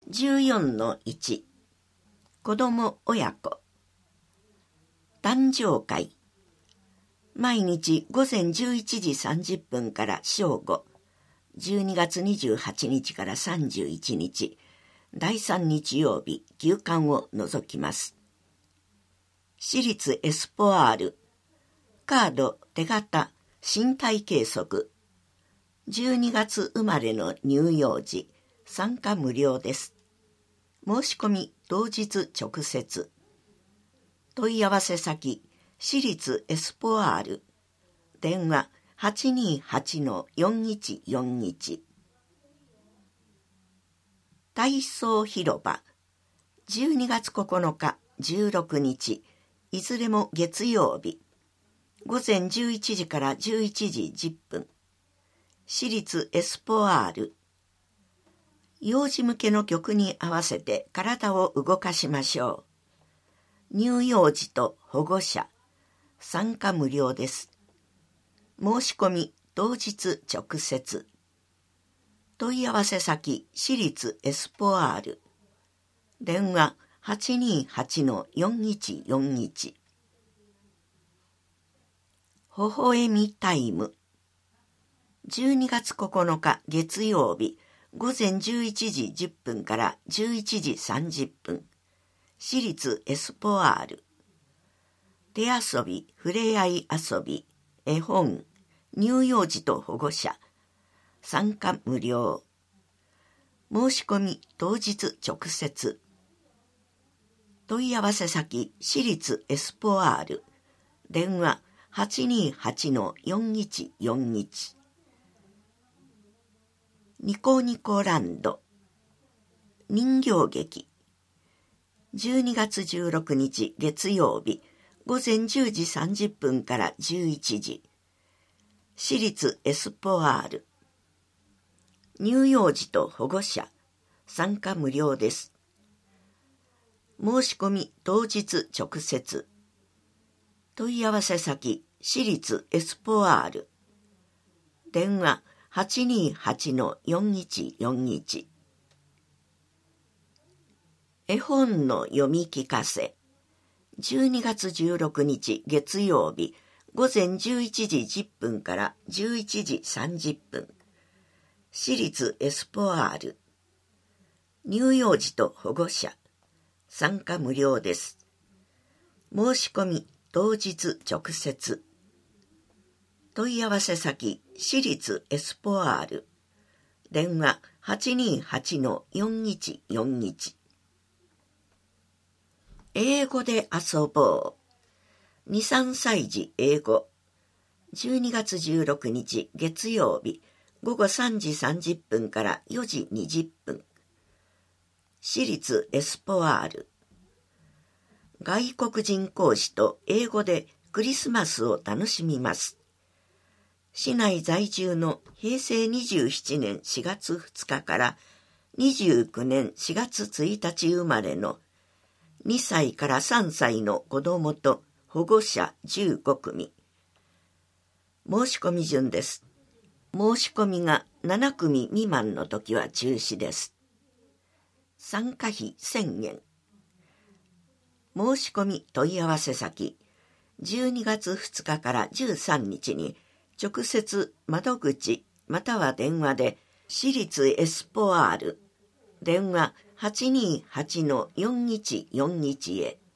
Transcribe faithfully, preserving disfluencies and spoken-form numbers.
じゅうよんのいち 子ども親子誕生会。毎日午前じゅういちじさんじゅっぷんから正午、じゅうにがつにじゅうはちにちからさんじゅういちにち、だいさん日曜日、休館を除きます。私立エスポアール、カード手形身体計測、じゅうにがつ生まれの乳幼児、参加無料です。申し込み当日直接。問い合わせ先、私立エスポアール、電話 はちにーはちのよんいちよんいち。体操広場、じゅうにがつここのか、じゅうろくにち、いずれも月曜日、午前じゅういちじからじゅういちじじゅっぷん。私立エスポアール。幼児向けの曲に合わせて体を動かしましょう。乳幼児と保護者、参加無料です。申し込み当日直接。問い合わせ先、私立エスポアール。電話 はちにーはちのよんいちよんいち。微笑みタイム。じゅうにがつここのか月曜日、午前じゅういちじじゅっぷんからじゅういちじさんじゅっぷん。私立エスポアール。手遊び、ふれあい遊び、絵本、乳幼児と保護者、参加無料。申し込み当日直接。問い合わせ先、私立エスポアール。電話 はちにーはちのよんいちよんいち。ニコニコランド。人形劇。じゅうにがつじゅうろくにち月曜日、午前じゅうじさんじゅっぷんからじゅういちじ。私立エスポアール。乳幼児と保護者、参加無料です。申し込み当日直接。問い合わせ先、私立エスポアール。電話 はちにーはちのよんいちよんいち。絵本の読み聞かせ。じゅうにがつじゅうろくにち月曜日、午前じゅういちじじゅっぷんからじゅういちじさんじゅっぷん。私立エスポアール。乳幼児と保護者、参加無料です。申し込み当日直接。問い合わせ先、私立エスポアール。電話 はちにーはちのよんいちよんいち。英語で遊ぼう。に、さんさい児英語。じゅうにがつじゅうろくにち月曜日、午後さんじさんじゅっぷんからよじにじゅっぷん。私立エスポアール。外国人講師と英語でクリスマスを楽しみます。市内在住のへいせいにじゅうななねんしがつふつかからにじゅうきゅうねんしがつついたち生まれのにさいからさんさいの子どもと保護者じゅうごくみ。申し込み順です。申し込みがななくみ未満の時は中止です。参加費せんえん。申し込み問い合わせ先、じゅうにがつふつかからじゅうさんにちに直接窓口または電話で私立エスポアール、電話 はちにーはちのよんいちよんいち へ。